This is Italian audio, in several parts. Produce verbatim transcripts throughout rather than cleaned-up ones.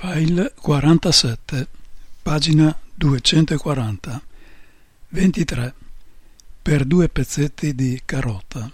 File quarantasette, pagina duecentoquaranta, ventitré, per due pezzetti di carota.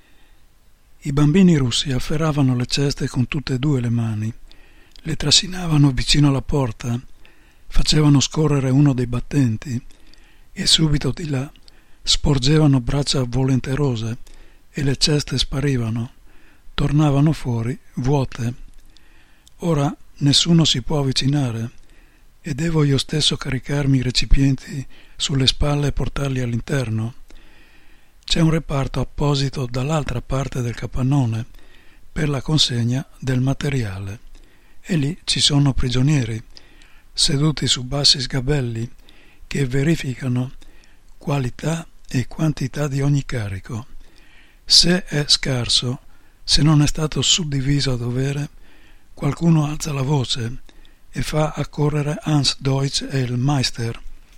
I bambini russi afferravano le ceste con tutte e due le mani, le trascinavano vicino alla porta, facevano scorrere uno dei battenti e subito di là sporgevano braccia volenterose e le ceste sparivano, tornavano fuori vuote. Ora nessuno si può avvicinare e devo io stesso caricarmi i recipienti sulle spalle e portarli all'interno. C'è un reparto apposito dall'altra parte del capannone per la consegna del materiale e lì ci sono prigionieri seduti su bassi sgabelli che verificano qualità e quantità di ogni carico. Se è scarso, se non è stato suddiviso a dovere, qualcuno alza la voce e fa accorrere Hans Deutsch e il Meister.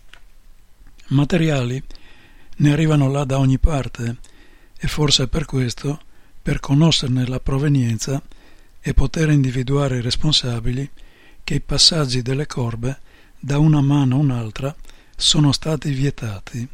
Materiali ne arrivano là da ogni parte e forse per questo, per conoscerne la provenienza e poter individuare i responsabili, che i passaggi delle corbe da una mano a un'altra sono stati vietati.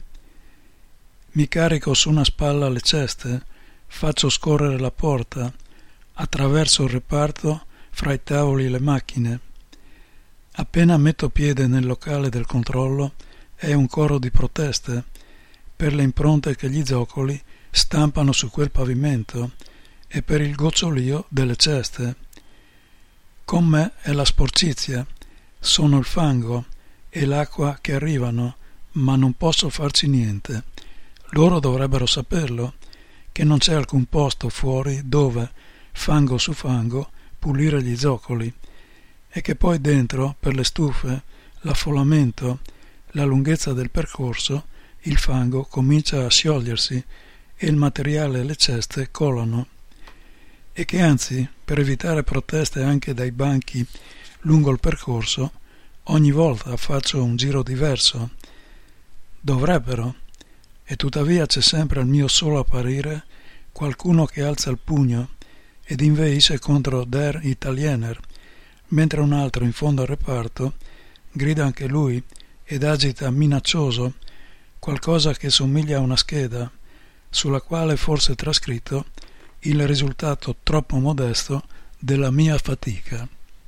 Mi carico su una spalla le ceste, faccio scorrere la porta, attraverso il reparto fra i tavoli e le macchine. Appena metto piede nel locale del controllo è un coro di proteste per le impronte che gli zoccoli stampano su quel pavimento e per il gocciolio delle ceste. Con me è la sporcizia, sono il fango e l'acqua che arrivano, ma non posso farci niente. Loro dovrebbero saperlo, che non c'è alcun posto fuori dove, fango su fango, pulire gli zoccoli, e che poi dentro, per le stufe, l'affollamento, la lunghezza del percorso, il fango comincia a sciogliersi e il materiale e le ceste colano, e che anzi, per evitare proteste anche dai banchi lungo il percorso, ogni volta faccio un giro diverso. Dovrebbero, e tuttavia c'è sempre al mio solo apparire qualcuno che alza il pugno ed inveisce contro Der Italiener, mentre un altro in fondo al reparto grida anche lui ed agita minaccioso qualcosa che somiglia a una scheda, sulla quale forse è trascritto il risultato troppo modesto della mia fatica.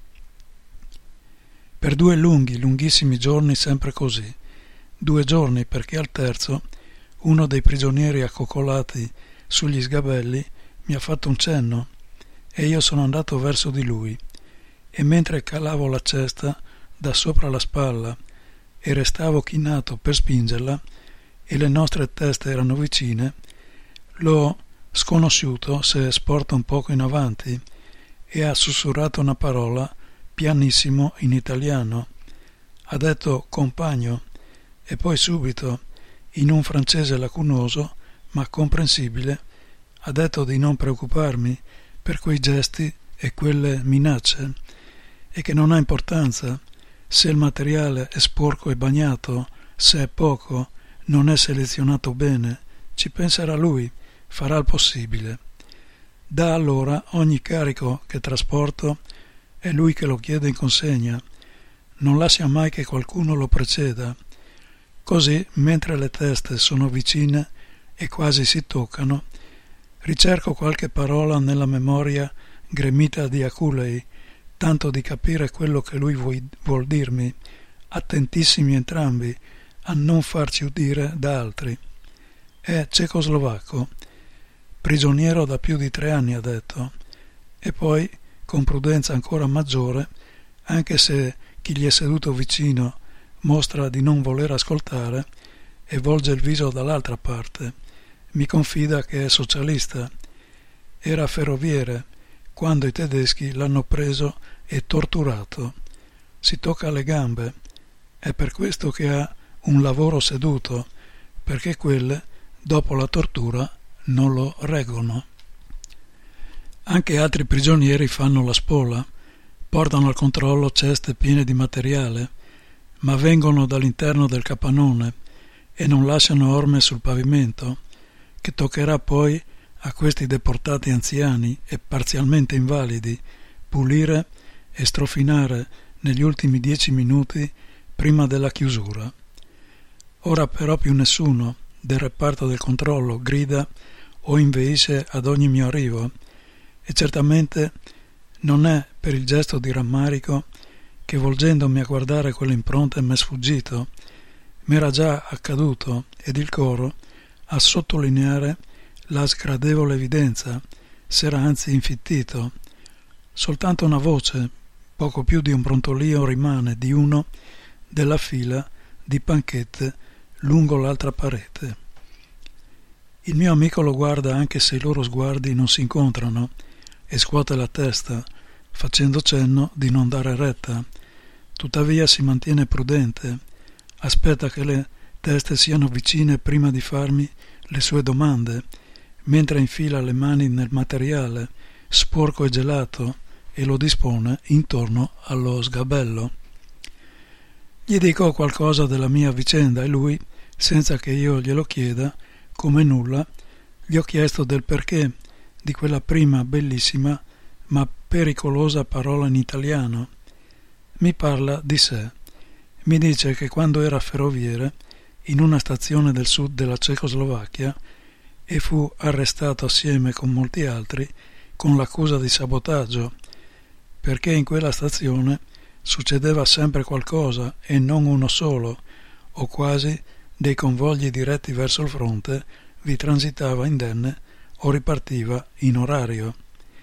Per due lunghi, lunghissimi giorni sempre così, due giorni perché al terzo uno dei prigionieri accoccolati sugli sgabelli mi ha fatto un cenno e io sono andato verso di lui e mentre calavo la cesta da sopra la spalla e restavo chinato per spingerla e le nostre teste erano vicine, l'ho sconosciuto si è sporto un poco in avanti e ha sussurrato una parola pianissimo in italiano. Ha detto compagno e poi subito, in un francese lacunoso ma comprensibile, ha detto di non preoccuparmi per quei gesti e quelle minacce e che non ha importanza se il materiale è sporco e bagnato, se è poco, non è selezionato bene, ci penserà lui, farà il possibile. Da allora ogni carico che trasporto è lui che lo chiede in consegna, non lascia mai che qualcuno lo preceda. Così, mentre le teste sono vicine e quasi si toccano, ricerco qualche parola nella memoria gremita di Aculei, tanto di capire quello che lui vuoi, vuol dirmi, attentissimi entrambi a non farci udire da altri. È cecoslovacco, prigioniero da più di tre anni, ha detto, e poi, con prudenza ancora maggiore, anche se chi gli è seduto vicino mostra di non voler ascoltare e volge il viso dall'altra parte, mi confida che è socialista. Era ferroviere quando i tedeschi l'hanno preso e torturato. Si tocca le gambe. È per questo che ha un lavoro seduto, perché quelle, dopo la tortura, non lo reggono. Anche altri prigionieri fanno la spola, portano al controllo ceste piene di materiale, ma vengono dall'interno del capannone e non lasciano orme sul pavimento, che toccherà poi a questi deportati anziani e parzialmente invalidi pulire e strofinare negli ultimi dieci minuti prima della chiusura. Ora però più nessuno del reparto del controllo grida o inveisce ad ogni mio arrivo, e certamente non è per il gesto di rammarico che, volgendomi a guardare quelle impronte, m'è sfuggito. M'era già accaduto, ed il coro, a sottolineare la sgradevole evidenza, s'era anzi infittito. Soltanto una voce, poco più di un brontolio, rimane di uno della fila di panchette lungo l'altra parete. Il mio amico lo guarda anche se i loro sguardi non si incontrano e scuote la testa, facendo cenno di non dare retta. Tuttavia si mantiene prudente, aspetta che le teste siano vicine prima di farmi le sue domande, mentre infila le mani nel materiale, sporco e gelato, e lo dispone intorno allo sgabello. Gli dico qualcosa della mia vicenda e lui, senza che io glielo chieda, come nulla, gli ho chiesto del perché di quella prima bellissima ma pericolosa parola in italiano. Mi parla di sé. Mi dice che quando era ferroviere in una stazione del sud della Cecoslovacchia e fu arrestato assieme con molti altri con l'accusa di sabotaggio, perché in quella stazione succedeva sempre qualcosa e non uno solo, o quasi, dei convogli diretti verso il fronte vi transitava indenne o ripartiva in orario.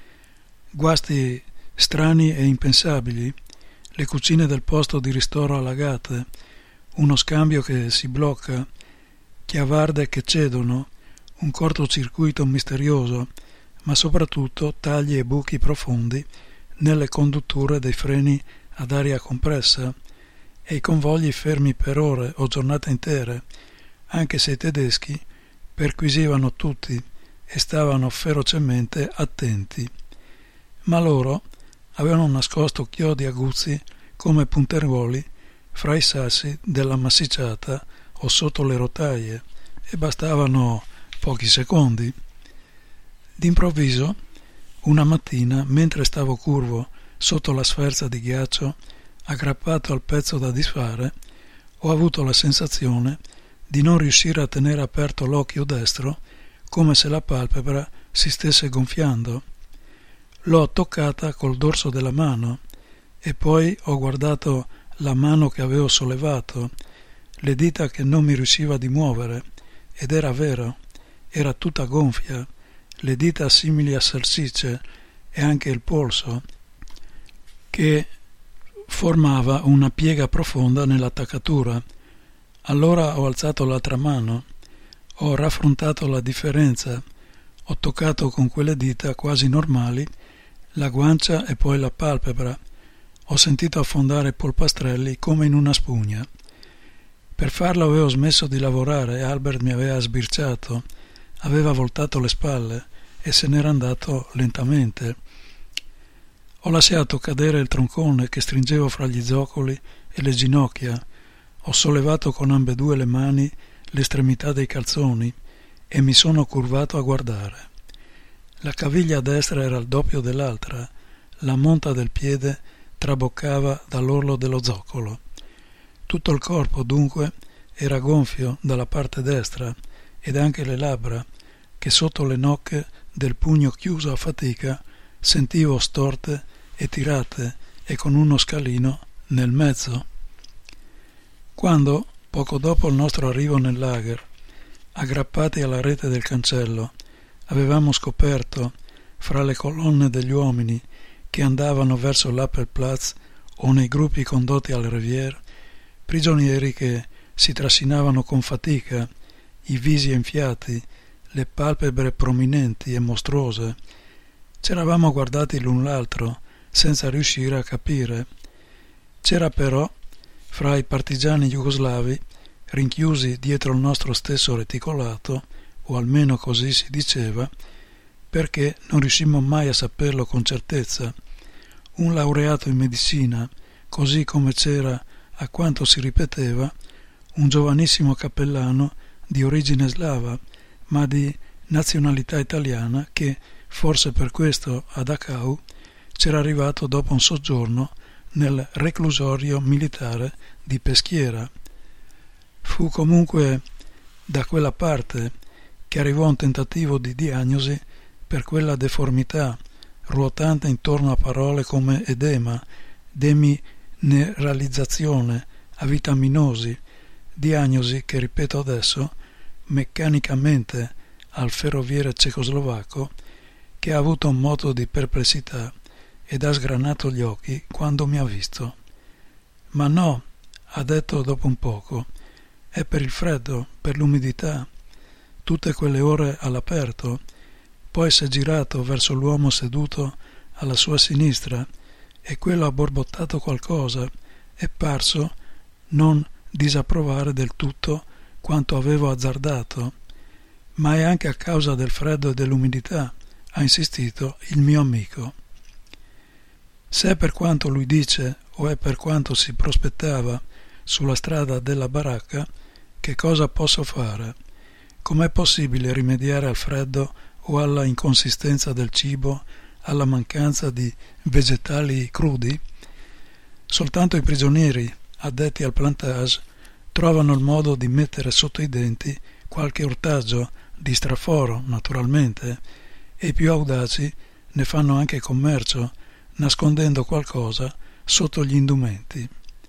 Guasti strani e impensabili, le cucine del posto di ristoro allagate, uno scambio che si blocca, chiavarde che cedono, un cortocircuito misterioso, ma soprattutto tagli e buchi profondi nelle condutture dei freni ad aria compressa e i convogli fermi per ore o giornate intere, anche se i tedeschi perquisivano tutti e stavano ferocemente attenti. Ma loro avevano nascosto chiodi aguzzi come punteruoli fra i sassi della massicciata o sotto le rotaie, e bastavano pochi secondi. D'improvviso, una mattina, mentre stavo curvo sotto la sferza di ghiaccio aggrappato al pezzo da disfare, ho avuto la sensazione di non riuscire a tenere aperto l'occhio destro, come se la palpebra si stesse gonfiando. L'ho toccata col dorso della mano e poi ho guardato la mano che avevo sollevato, le dita che non mi riusciva di muovere, ed era vero, era tutta gonfia, le dita simili a salsicce e anche il polso, che formava una piega profonda nell'attaccatura. Allora ho alzato l'altra mano, ho raffrontato la differenza, ho toccato con quelle dita quasi normali la guancia e poi la palpebra, ho sentito affondare i polpastrelli come in una spugna. Per farlo avevo smesso di lavorare e Albert mi aveva sbirciato, aveva voltato le spalle e se n'era andato lentamente. Ho lasciato cadere il troncone che stringevo fra gli zoccoli e le ginocchia, ho sollevato con ambedue le mani l'estremità dei calzoni e mi sono curvato a guardare. La caviglia destra era il doppio dell'altra, la monta del piede traboccava dall'orlo dello zoccolo. Tutto il corpo, dunque, era gonfio dalla parte destra ed anche le labbra, che sotto le nocche del pugno chiuso a fatica sentivo storte e tirate e con uno scalino nel mezzo. Quando, poco dopo il nostro arrivo nel lager, aggrappati alla rete del cancello, avevamo scoperto, fra le colonne degli uomini che andavano verso l'Appelplatz o nei gruppi condotti al Revier, prigionieri che si trascinavano con fatica, i visi enfiati, le palpebre prominenti e mostruose. C'eravamo guardati l'un l'altro senza riuscire a capire. C'era però, fra i partigiani jugoslavi, rinchiusi dietro il nostro stesso reticolato, o almeno così si diceva, perché non riuscimmo mai a saperlo con certezza, un laureato in medicina, così come c'era, a quanto si ripeteva, un giovanissimo cappellano di origine slava, ma di nazionalità italiana, che, forse per questo a Dachau, c'era arrivato dopo un soggiorno nel reclusorio militare di Peschiera. Fu comunque da quella parte che arrivò un tentativo di diagnosi per quella deformità ruotante intorno a parole come edema, demineralizzazione, avitaminosi, diagnosi che, ripeto adesso, meccanicamente al ferroviere cecoslovacco, che ha avuto un moto di perplessità ed ha sgranato gli occhi quando mi ha visto. Ma no, ha detto dopo un poco, è per il freddo, per l'umidità, tutte quelle ore all'aperto. Poi si è girato verso l'uomo seduto alla sua sinistra e quello ha borbottato qualcosa, è parso non disapprovare del tutto quanto avevo azzardato. Ma è anche a causa del freddo e dell'umidità, ha insistito il mio amico. Se è per quanto lui dice o è per quanto si prospettava sulla strada della baracca, che cosa posso fare? Com'è possibile rimediare al freddo o alla inconsistenza del cibo, alla mancanza di vegetali crudi? Soltanto i prigionieri addetti al plantage trovano il modo di mettere sotto i denti qualche ortaggio di straforo, naturalmente, e i più audaci ne fanno anche commercio, nascondendo qualcosa sotto gli indumenti.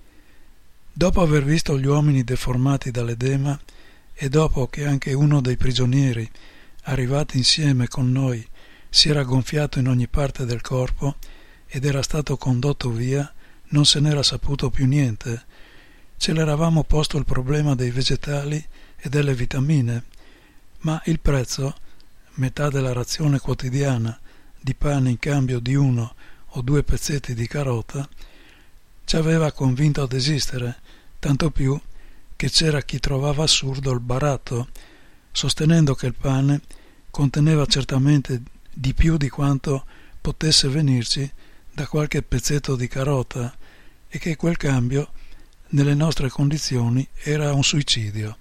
Dopo aver visto gli uomini deformati dall'edema e dopo che anche uno dei prigionieri, arrivati insieme con noi, si era gonfiato in ogni parte del corpo ed era stato condotto via, non se n'era saputo più niente. Ce l'eravamo posto il problema dei vegetali e delle vitamine, ma il prezzo, metà della razione quotidiana di pane in cambio di uno o due pezzetti di carota, ci aveva convinto a desistere, tanto più che c'era chi trovava assurdo il baratto, sostenendo che il pane conteneva certamente di più di quanto potesse venirci da qualche pezzetto di carota e che quel cambio nelle nostre condizioni era un suicidio.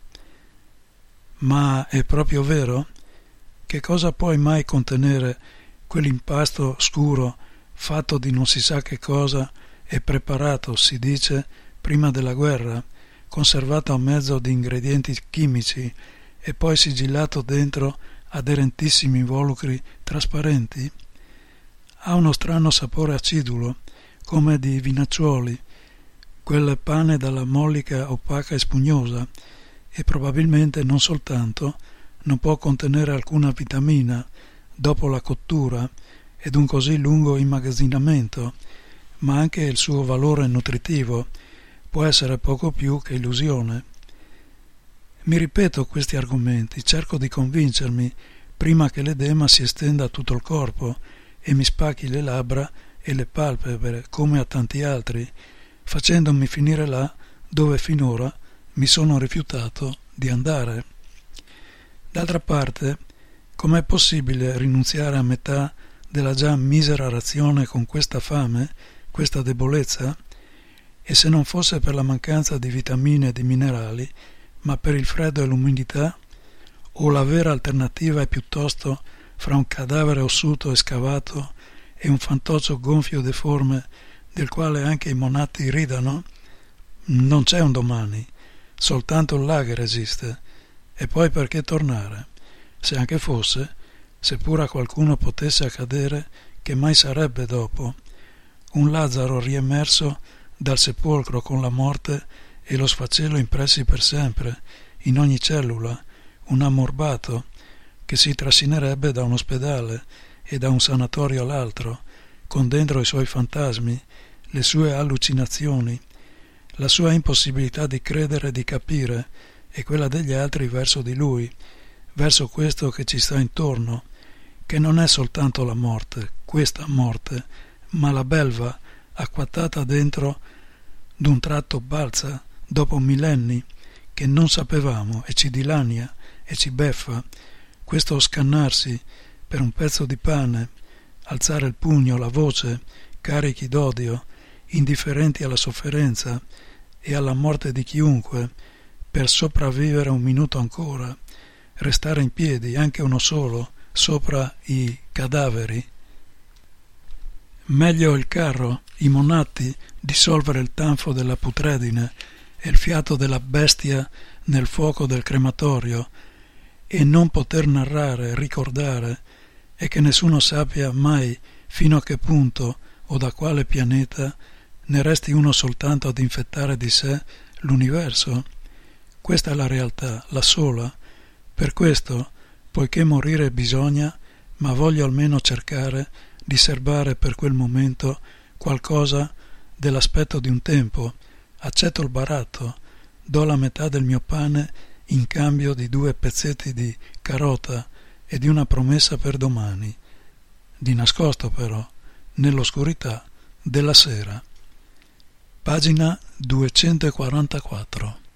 Ma è proprio vero? Che cosa può mai contenere quell'impasto scuro fatto di non si sa che cosa e preparato, si dice, prima della guerra, conservato a mezzo di ingredienti chimici e poi sigillato dentro aderentissimi involucri trasparenti? Ha uno strano sapore acidulo, come di vinacciuoli, quel pane dalla mollica opaca e spugnosa, e probabilmente non soltanto non può contenere alcuna vitamina dopo la cottura ed un così lungo immagazzinamento, ma anche il suo valore nutritivo può essere poco più che illusione. Mi ripeto questi argomenti, cerco di convincermi prima che l'edema si estenda a tutto il corpo e mi spacchi le labbra e le palpebre come a tanti altri, facendomi finire là dove finora mi sono rifiutato di andare. D'altra parte, com'è possibile rinunziare a metà della già misera razione con questa fame, questa debolezza? E se non fosse per la mancanza di vitamine e di minerali, ma per il freddo e l'umidità? O la vera alternativa è piuttosto fra un cadavere ossuto e scavato e un fantoccio gonfio e deforme del quale anche i monatti ridano? Non c'è un domani, soltanto il lager esiste, e poi perché tornare? Se anche fosse, seppur a qualcuno potesse accadere, che mai sarebbe dopo? Un Lazzaro riemerso dal sepolcro con la morte e lo sfacelo impressi per sempre in ogni cellula, un ammorbato che si trascinerebbe da un ospedale e da un sanatorio all'altro, con dentro i suoi fantasmi, le sue allucinazioni, la sua impossibilità di credere e di capire e quella degli altri verso di lui, verso questo che ci sta intorno, che non è soltanto la morte, questa morte, ma la belva acquattata dentro d'un tratto balza dopo millenni che non sapevamo e ci dilania e ci beffa, questo scannarsi per un pezzo di pane, alzare il pugno, la voce, carichi d'odio, indifferenti alla sofferenza e alla morte di chiunque, per sopravvivere un minuto ancora, restare in piedi, anche uno solo, sopra i cadaveri. Meglio il carro, i monatti, dissolvere il tanfo della putredine e il fiato della bestia nel fuoco del crematorio e non poter narrare, ricordare, e che nessuno sappia mai fino a che punto o da quale pianeta ne resti uno soltanto ad infettare di sé l'universo. Questa è la realtà, la sola. Per questo, poiché morire bisogna, ma voglio almeno cercare di serbare per quel momento qualcosa dell'aspetto di un tempo, accetto il baratto, do la metà del mio pane in cambio di due pezzetti di carota e di una promessa per domani, di nascosto però, nell'oscurità della sera. Pagina duecentoquarantaquattro.